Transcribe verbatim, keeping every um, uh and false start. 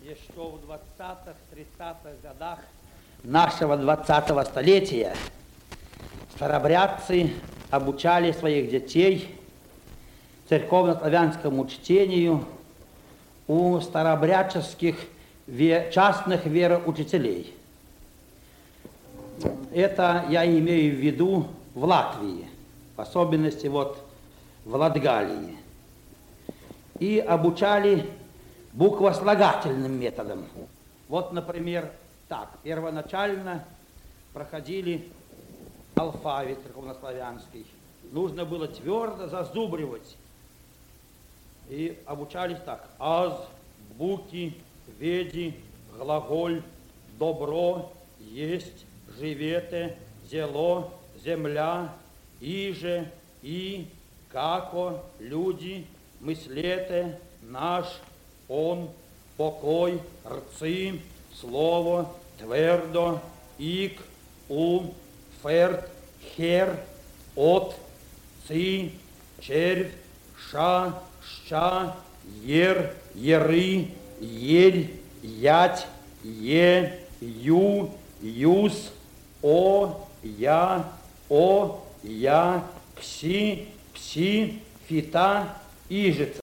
еще в двадцатых-тридцатых годах нашего двадцатого столетия старобрядцы обучали своих детей церковно-славянскому чтению у старобрядческих частных вероучителей. Это я имею в виду в Латвии, в особенности вот в Латгалии. И обучали буквослагательным методом. Вот, например, так, первоначально проходили алфавит церковнославянский. Нужно было твердо зазубривать. И обучались так. Аз, буки, веди, глаголь, добро, есть, живете, зело, земля, иже, и, како, люди, мыслете, наш, он, покой, рцы, слово, твердо, ик, у, ферт, хер, от, ци, червь, ша, ща, ер, еры, ель, ять, е, ю, юс, о, я, о, я, пси, пси, фита, ижица.